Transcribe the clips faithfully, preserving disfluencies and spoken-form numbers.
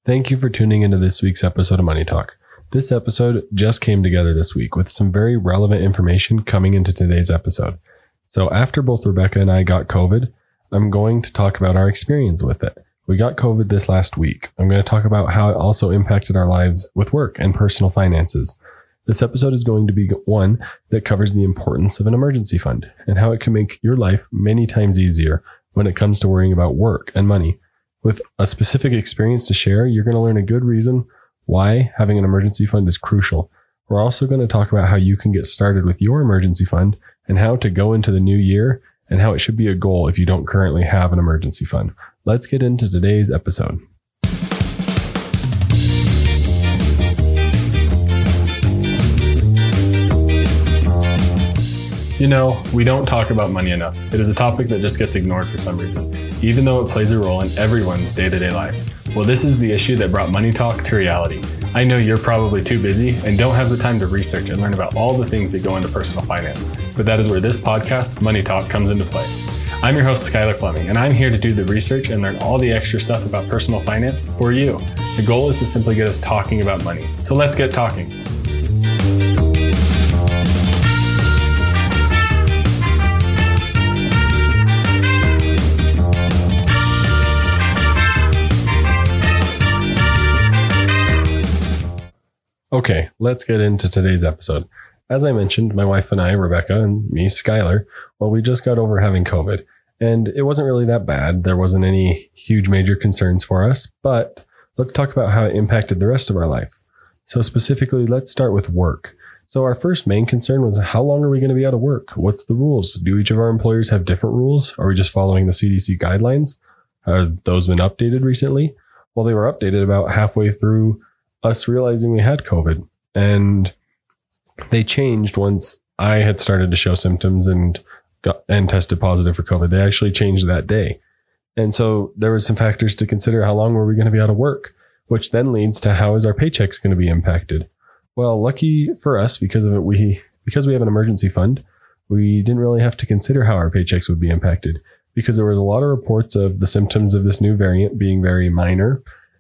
Thank you for tuning into this week's episode of Money Talk. This episode just came together this week with some very relevant information coming into today's episode. So after both Rebecca and I got COVID, I'm going to talk about our experience with it. We got COVID this last week. I'm going to talk about how it also impacted our lives with work and personal finances. This episode is going to be one that covers the importance of an emergency fund and how it can make your life many times easier when it comes to worrying about work and money. With a specific experience to share, you're going to learn a good reason why having an emergency fund is crucial. We're also going to talk about how you can get started with your emergency fund and how to go into the new year and how it should be a goal if you don't currently have an emergency fund. Let's get into today's episode. You know, we don't talk about money enough. It is a topic that just gets ignored for some reason, even though it plays a role in everyone's day-to-day life. Well, this is the issue that brought Money Talk to reality. I know you're probably too busy and don't have the time to research and learn about all the things that go into personal finance, but that is where this podcast, Money Talk, comes into play. I'm your host, Skylar Fleming, and I'm here to do the research and learn all the extra stuff about personal finance for you. The goal is to simply get us talking about money. So let's get talking. Okay, let's get into today's episode. As I mentioned, my wife and I, Rebecca, and me, Skylar, well, we just got over having COVID, and it wasn't really that bad. There wasn't any huge major concerns for us, but let's talk about how it impacted the rest of our life. So specifically, let's start with work. So our first main concern was, how long are we going to be out of work? What's the rules? Do each of our employers have different rules? Are we just following the C D C guidelines? Have those been updated recently? Well, they were updated about halfway through us realizing we had COVID, and they changed once I had started to show symptoms and got and tested positive for COVID. They actually changed that day. And so there was some factors to consider. How long were we going to be out of work, which then leads to how is our paychecks going to be impacted? Well, lucky for us, because of it, we, because we have an emergency fund, we didn't really have to consider how our paychecks would be impacted, because there was a lot of reports of the symptoms of this new variant being very minor,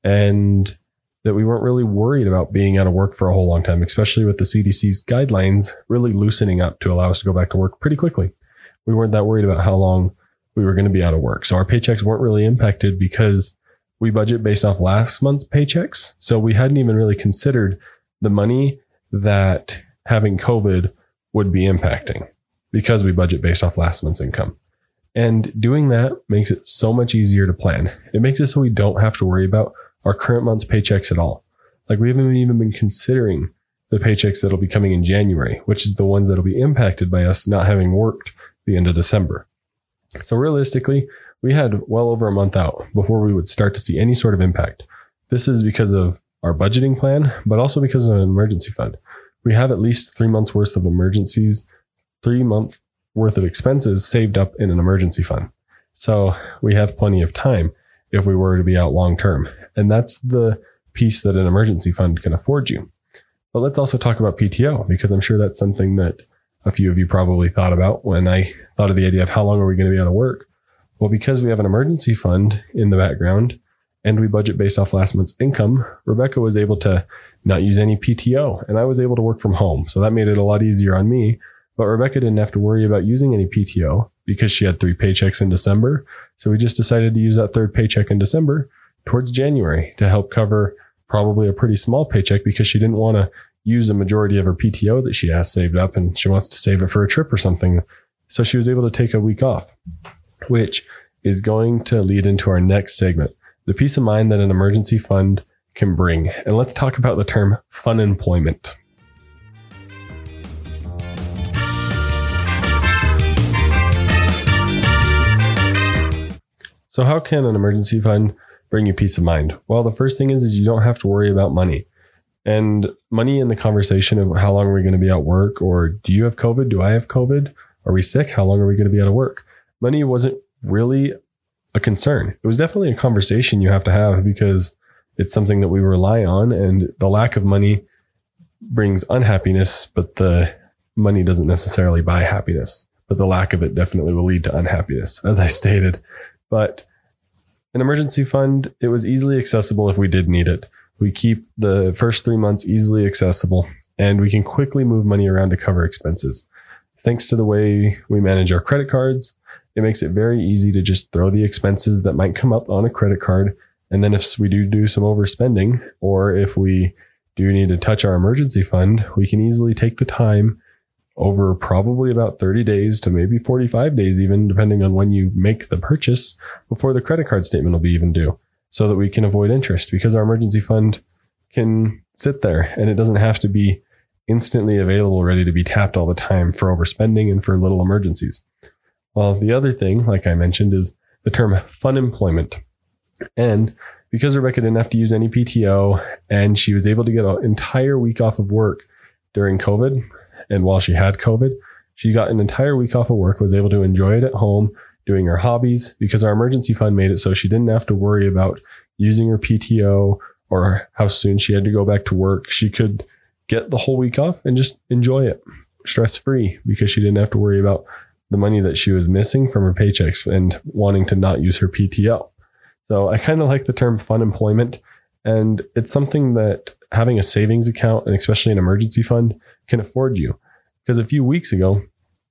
and that we weren't really worried about being out of work for a whole long time, especially with the C D C's guidelines really loosening up to allow us to go back to work pretty quickly. We weren't that worried about how long we were going to be out of work. So our paychecks weren't really impacted because we budget based off last month's paychecks. So we hadn't even really considered the money that having COVID would be impacting because we budget based off last month's income. And doing that makes it so much easier to plan. It makes it so we don't have to worry about our current month's paychecks at all. Like, we haven't even been considering the paychecks that'll be coming in January, which is the ones that'll be impacted by us not having worked the end of December. So realistically, we had well over a month out before we would start to see any sort of impact. This is because of our budgeting plan, but also because of an emergency fund. We have at least three months worth of emergencies, three month worth of expenses saved up in an emergency fund. So we have plenty of time if we were to be out long term. And that's the piece that an emergency fund can afford you. But let's also talk about P T O, because I'm sure that's something that a few of you probably thought about when I thought of the idea of how long are we going to be out of work? Well, because we have an emergency fund in the background and we budget based off last month's income, Rebecca was able to not use any P T O, and I was able to work from home. So that made it a lot easier on me. But Rebecca didn't have to worry about using any P T O because she had three paychecks in December. So we just decided to use that third paycheck in December towards January to help cover probably a pretty small paycheck, because she didn't want to use a majority of her P T O that she has saved up, and she wants to save it for a trip or something. So she was able to take a week off, which is going to lead into our next segment, the peace of mind that an emergency fund can bring. And let's talk about the term fun employment. So how can an emergency fund bring you peace of mind? Well, the first thing is, is you don't have to worry about money. And money in the conversation of how long are we going to be at work, or do you have COVID? Do I have COVID? Are we sick? How long are we going to be out of work? Money wasn't really a concern. It was definitely a conversation you have to have, because it's something that we rely on, and the lack of money brings unhappiness, but the money doesn't necessarily buy happiness. But the lack of it definitely will lead to unhappiness, as I stated. But an emergency fund, it was easily accessible if we did need it. We keep the first three months easily accessible, and we can quickly move money around to cover expenses. Thanks to the way we manage our credit cards, it makes it very easy to just throw the expenses that might come up on a credit card. And then if we do do some overspending, or if we do need to touch our emergency fund, we can easily take the time over probably about thirty days to maybe forty-five days even, depending on when you make the purchase, before the credit card statement will be even due, so that we can avoid interest, because our emergency fund can sit there and it doesn't have to be instantly available, ready to be tapped all the time for overspending and for little emergencies. Well, the other thing, like I mentioned, is the term fun employment. And because Rebecca didn't have to use any P T O and she was able to get an entire week off of work during COVID, and while she had COVID, she got an entire week off of work, was able to enjoy it at home, doing her hobbies, because our emergency fund made it so she didn't have to worry about using her P T O or how soon she had to go back to work. She could get the whole week off and just enjoy it stress-free, because she didn't have to worry about the money that she was missing from her paychecks and wanting to not use her P T O. So I kind of like the term fun employment, and it's something that having a savings account, and especially an emergency fund, can afford you. Because a few weeks ago,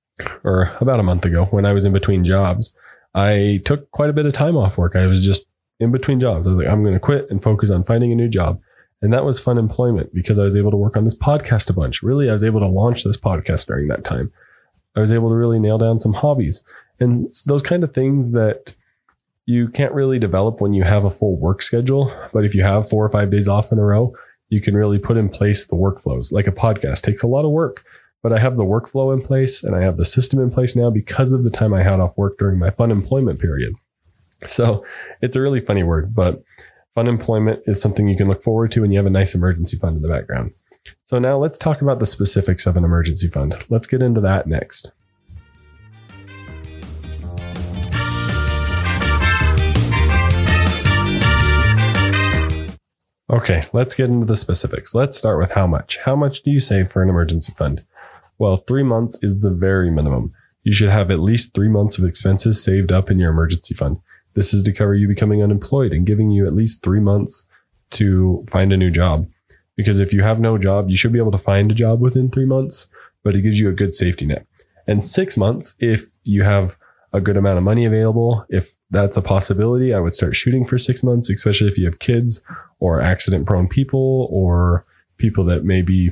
or about a month ago, when I was in between jobs, I took quite a bit of time off work. I was just in between jobs. I was like, I'm going to quit and focus on finding a new job. And that was fun employment, because I was able to work on this podcast a bunch. Really, I was able to launch this podcast during that time. I was able to really nail down some hobbies and those kind of things that you can't really develop when you have a full work schedule. But if you have four or five days off in a row, you can really put in place the workflows. Like a podcast takes a lot of work, but I have the workflow in place and I have the system in place now because of the time I had off work during my fun employment period. So it's a really funny word, but fun employment is something you can look forward to when you have a nice emergency fund in the background. So now let's talk about the specifics of an emergency fund. Let's get into that next. Okay, let's get into the specifics. Let's start with how much. How much do you save for an emergency fund? Well, three months is the very minimum. You should have at least three months of expenses saved up in your emergency fund. This is to cover you becoming unemployed and giving you at least three months to find a new job. Because if you have no job, you should be able to find a job within three months, but it gives you a good safety net. And six months, if you have a good amount of money available, if that's a possibility, I would start shooting for six months, especially if you have kids or accident prone people or people that maybe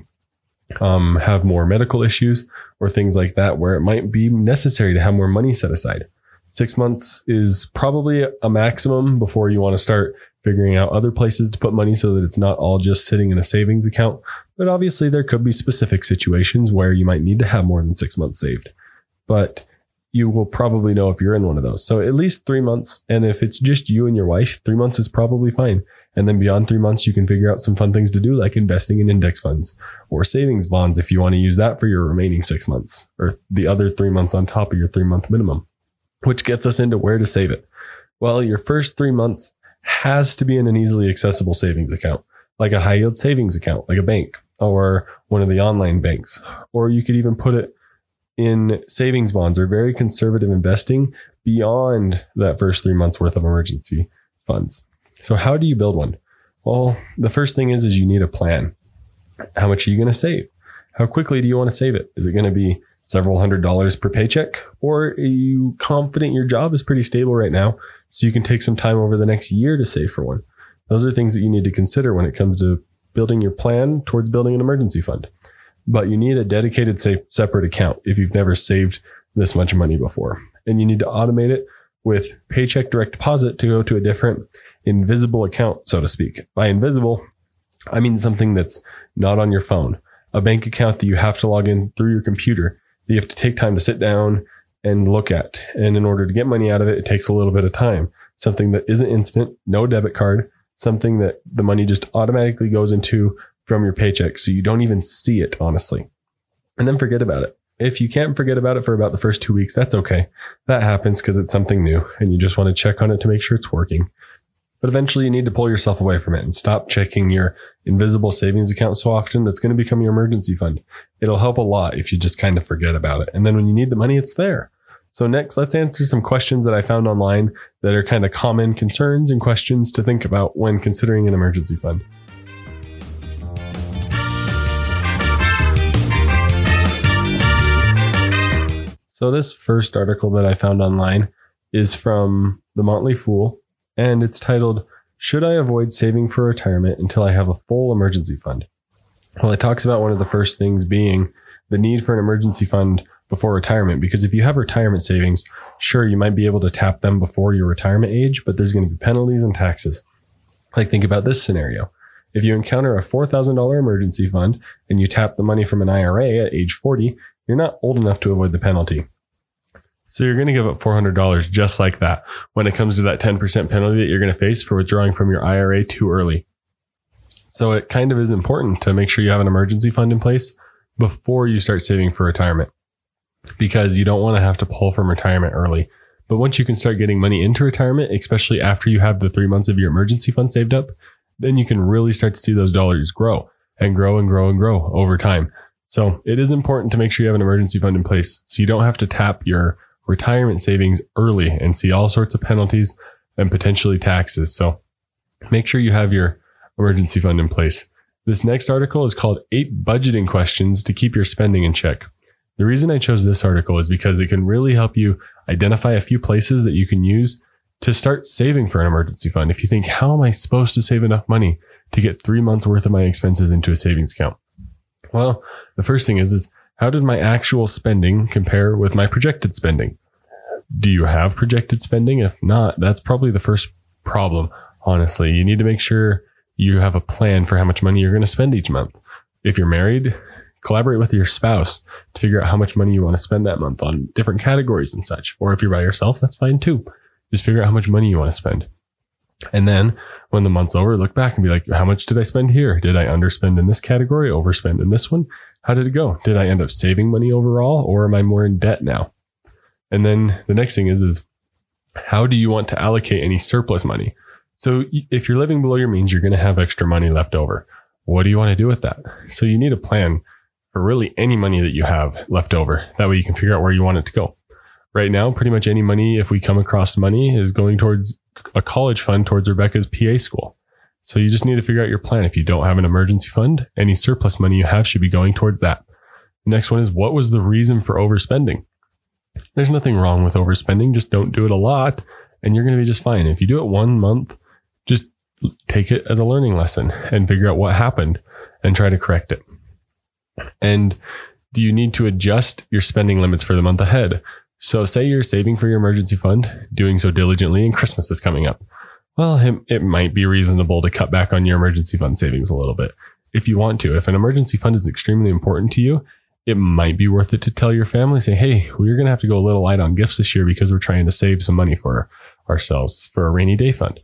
um, have more medical issues or things like that, where it might be necessary to have more money set aside. Six months is probably a maximum before you want to start figuring out other places to put money so that it's not all just sitting in a savings account. But obviously there could be specific situations where you might need to have more than six months saved. But you will probably know if you're in one of those. So at least three months. And if it's just you and your wife, three months is probably fine. And then beyond three months, you can figure out some fun things to do, like investing in index funds or savings bonds if you want to use that for your remaining six months or the other three months on top of your three month minimum, which gets us into where to save it. Well, your first three months has to be in an easily accessible savings account, like a high yield savings account, like a bank or one of the online banks. Or you could even put it in savings bonds or very conservative investing beyond that first three months worth of emergency funds. So how do you build one? Well, the first thing is, is you need a plan. How much are you going to save? How quickly do you want to save it? Is it going to be several hundred dollars per paycheck? Or are you confident your job is pretty stable right now, so you can take some time over the next year to save for one? Those are things that you need to consider when it comes to building your plan towards building an emergency fund. But you need a dedicated, safe, separate account if you've never saved this much money before. And you need to automate it with paycheck direct deposit to go to a different invisible account, so to speak. By invisible, I mean something that's not on your phone, a bank account that you have to log in through your computer, that you have to take time to sit down and look at. And in order to get money out of it, it takes a little bit of time. Something that isn't instant, no debit card, something that the money just automatically goes into from your paycheck, so you don't even see it, honestly. And then forget about it. If you can't forget about it for about the first two weeks, that's okay. That happens because it's something new and you just want to check on it to make sure it's working. But eventually you need to pull yourself away from it and stop checking your invisible savings account so often. That's going to become your emergency fund. It'll help a lot if you just kind of forget about it. And then when you need the money, it's there. So next, let's answer some questions that I found online that are kind of common concerns and questions to think about when considering an emergency fund. So this first article that I found online is from The Motley Fool, and it's titled, "Should I Avoid Saving for Retirement Until I Have a Full Emergency Fund?" Well, it talks about one of the first things being the need for an emergency fund before retirement, because if you have retirement savings, sure, you might be able to tap them before your retirement age, but there's going to be penalties and taxes. Like, think about this scenario. If you encounter a four thousand dollars emergency fund and you tap the money from an I R A at age forty, you're not old enough to avoid the penalty. So you're going to give up four hundred dollars just like that when it comes to that ten percent penalty that you're going to face for withdrawing from your I R A too early. So it kind of is important to make sure you have an emergency fund in place before you start saving for retirement, because you don't want to have to pull from retirement early. But once you can start getting money into retirement, especially after you have the three months of your emergency fund saved up, then you can really start to see those dollars grow and grow and grow and grow over time. So it is important to make sure you have an emergency fund in place so you don't have to tap your retirement savings early and see all sorts of penalties and potentially taxes. So make sure you have your emergency fund in place. This next article is called Eight Budgeting Questions to Keep Your Spending in Check. The reason I chose this article is because it can really help you identify a few places that you can use to start saving for an emergency fund. If you think, how am I supposed to save enough money to get three months worth of my expenses into a savings account? Well, the first thing is, is how did my actual spending compare with my projected spending? Do you have projected spending? If not, that's probably the first problem. Honestly, you need to make sure you have a plan for how much money you're going to spend each month. If you're married, collaborate with your spouse to figure out how much money you want to spend that month on different categories and such. Or if you're by yourself, that's fine too. Just figure out how much money you want to spend. And then when the month's over, look back and be like, how much did I spend here? Did I underspend in this category, overspend in this one? How did it go? Did I end up saving money overall, or am I more in debt now? And then the next thing is, is how do you want to allocate any surplus money? So if you're living below your means, you're going to have extra money left over. What do you want to do with that? So you need a plan for really any money that you have left over. That way you can figure out where you want it to go. Right now, pretty much any money, if we come across money, is going towards a college fund towards Rebecca's P A school. So you just need to figure out your plan. If you don't have an emergency fund, any surplus money you have should be going towards that. The next one is, what was the reason for overspending? There's nothing wrong with overspending. Just don't do it a lot and you're going to be just fine. If you do it one month, just take it as a learning lesson and figure out what happened and try to correct it. And do you need to adjust your spending limits for the month ahead? So say you're saving for your emergency fund, doing so diligently, and Christmas is coming up. Well, it, it might be reasonable to cut back on your emergency fund savings a little bit if you want to. If an emergency fund is extremely important to you, it might be worth it to tell your family, say, hey, we're going to have to go a little light on gifts this year because we're trying to save some money for ourselves for a rainy day fund.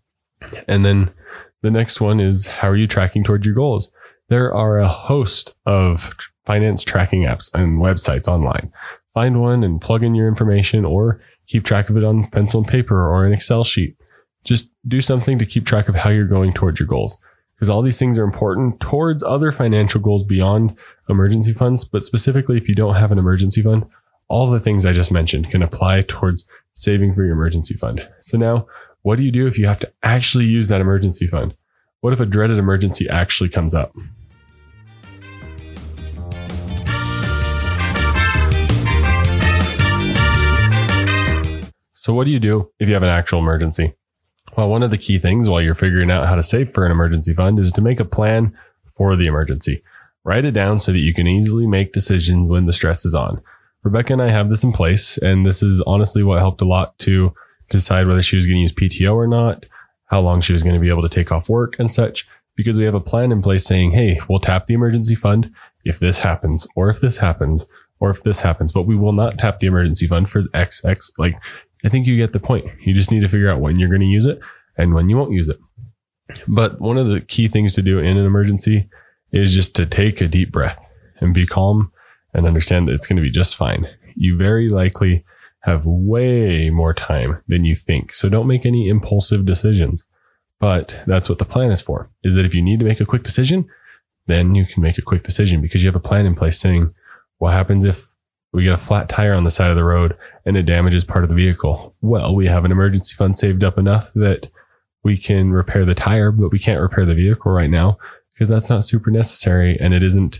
And then the next one is, how are you tracking towards your goals? There are a host of finance tracking apps and websites online. Find one and plug in your information, or keep track of it on pencil and paper or an Excel sheet. Just do something to keep track of how you're going towards your goals, because all these things are important towards other financial goals beyond emergency funds. But specifically, if you don't have an emergency fund, all the things I just mentioned can apply towards saving for your emergency fund. So now, what do you do if you have to actually use that emergency fund? What if a dreaded emergency actually comes up? So what do you do if you have an actual emergency? Well, one of the key things while you're figuring out how to save for an emergency fund is to make a plan for the emergency. Write it down so that you can easily make decisions when the stress is on. Rebecca and I have this in place, and this is honestly what helped a lot to decide whether she was going to use P T O or not, how long she was going to be able to take off work and such, because we have a plan in place saying, hey, we'll tap the emergency fund if this happens, or if this happens, or if this happens, but we will not tap the emergency fund for X X. Like, I think you get the point. You just need to figure out when you're going to use it and when you won't use it. But one of the key things to do in an emergency is just to take a deep breath and be calm and understand that it's going to be just fine. You very likely have way more time than you think. So don't make any impulsive decisions. But that's what the plan is for, is that if you need to make a quick decision, then you can make a quick decision because you have a plan in place saying, what happens if We get a flat tire on the side of the road and it damages part of the vehicle. Well, we have an emergency fund saved up enough that we can repair the tire, but we can't repair the vehicle right now because that's not super necessary and it isn't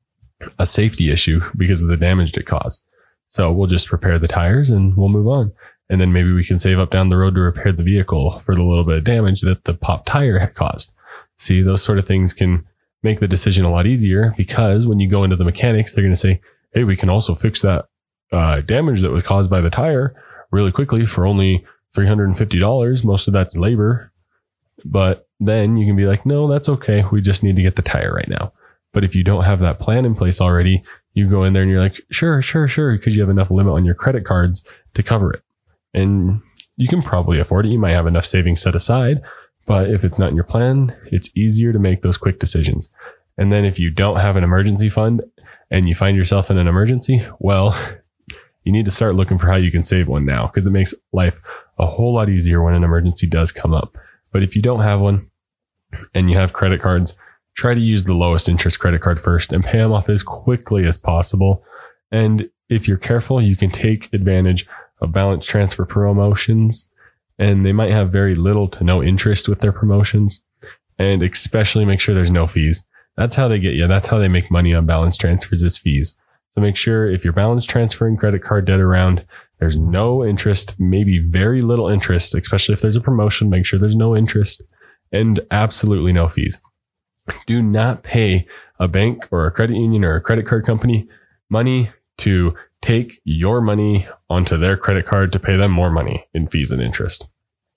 a safety issue because of the damage it caused. So we'll just repair the tires and we'll move on. And then maybe we can save up down the road to repair the vehicle for the little bit of damage that the pop tire had caused. See, those sort of things can make the decision a lot easier because when you go into the mechanics, they're going to say, hey, we can also fix that uh, damage that was caused by the tire really quickly for only three hundred fifty dollars. Most of that's labor. But then you can be like, no, that's okay. We just need to get the tire right now. But if you don't have that plan in place already, you go in there and you're like, sure, sure, sure, because you have enough limit on your credit cards to cover it. And you can probably afford it. You might have enough savings set aside. But if it's not in your plan, it's easier to make those quick decisions. And then if you don't have an emergency fund and you find yourself in an emergency, well, you need to start looking for how you can save one now because it makes life a whole lot easier when an emergency does come up. But if you don't have one and you have credit cards, try to use the lowest interest credit card first and pay them off as quickly as possible. And if you're careful, you can take advantage of balance transfer promotions, and they might have very little to no interest with their promotions. And especially make sure there's no fees. That's how they get you. That's how they make money on balance transfers is fees. So make sure if you're balance transferring credit card debt around, there's no interest, maybe very little interest, especially if there's a promotion, make sure there's no interest and absolutely no fees. Do not pay a bank or a credit union or a credit card company money to take your money onto their credit card to pay them more money in fees and interest.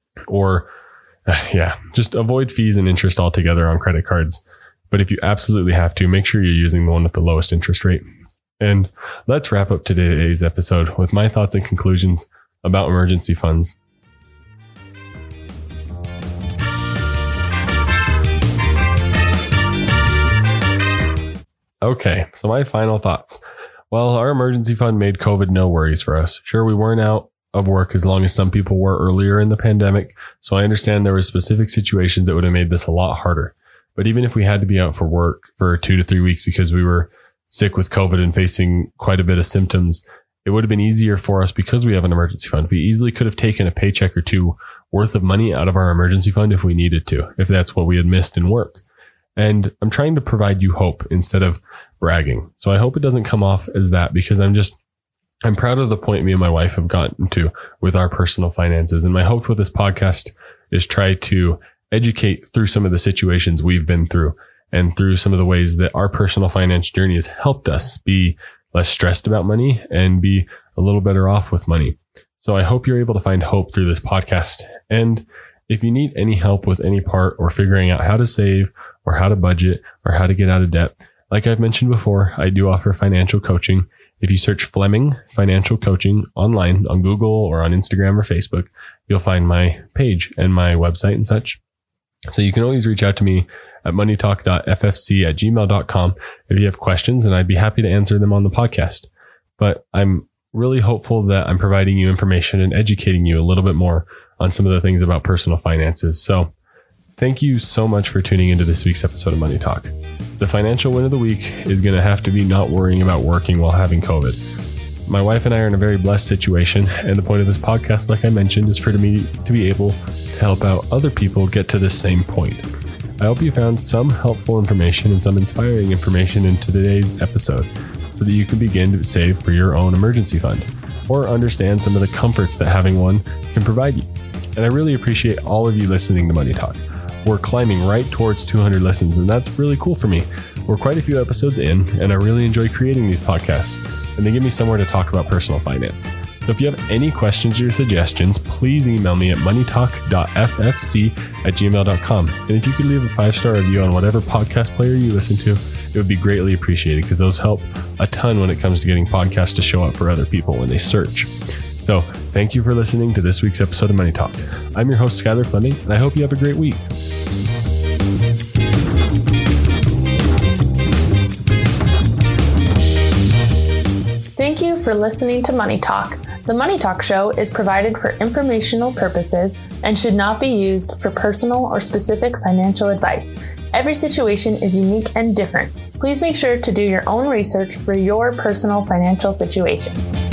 Or uh, yeah, just avoid fees and interest altogether on credit cards. But if you absolutely have to, make sure you're using the one with the lowest interest rate. And let's wrap up today's episode with my thoughts and conclusions about emergency funds. Okay, so my final thoughts. Well, our emergency fund made COVID no worries for us. Sure, we weren't out of work as long as some people were earlier in the pandemic. So I understand there were specific situations that would have made this a lot harder. But even if we had to be out for work for two to three weeks because we were sick with COVID and facing quite a bit of symptoms, it would have been easier for us because we have an emergency fund. We easily could have taken a paycheck or two worth of money out of our emergency fund if we needed to, if that's what we had missed in work. And I'm trying to provide you hope instead of bragging. So I hope it doesn't come off as that because I'm just, I'm proud of the point me and my wife have gotten to with our personal finances. And my hope with this podcast is try to educate through some of the situations we've been through and through some of the ways that our personal finance journey has helped us be less stressed about money and be a little better off with money. So I hope you're able to find hope through this podcast. And if you need any help with any part or figuring out how to save or how to budget or how to get out of debt, like I've mentioned before, I do offer financial coaching. If you search Fleming Financial Coaching online on Google or on Instagram or Facebook, you'll find my page and my website and such. So you can always reach out to me at money talk dot f f c at gmail dot com if you have questions, and I'd be happy to answer them on the podcast. But I'm really hopeful that I'm providing you information and educating you a little bit more on some of the things about personal finances. So thank you so much for tuning into this week's episode of Money Talk. The financial win of the week is going to have to be not worrying about working while having COVID. My wife and I are in a very blessed situation, and the point of this podcast, like I mentioned, is for me to be able to help out other people get to this same point. I hope you found some helpful information and some inspiring information in today's episode so that you can begin to save for your own emergency fund or understand some of the comforts that having one can provide you. And I really appreciate all of you listening to Money Talk. We're climbing right towards two hundred listens, and that's really cool for me. We're quite a few episodes in, and I really enjoy creating these podcasts, and they give me somewhere to talk about personal finance. So if you have any questions or suggestions, please email me at money talk dot f f c at gmail dot com. And if you could leave a five-star review on whatever podcast player you listen to, it would be greatly appreciated because those help a ton when it comes to getting podcasts to show up for other people when they search. So thank you for listening to this week's episode of Money Talk. I'm your host, Skylar Fleming, and I hope you have a great week. Thank you for listening to Money Talk. The Money Talk Show is provided for informational purposes and should not be used for personal or specific financial advice. Every situation is unique and different. Please make sure to do your own research for your personal financial situation.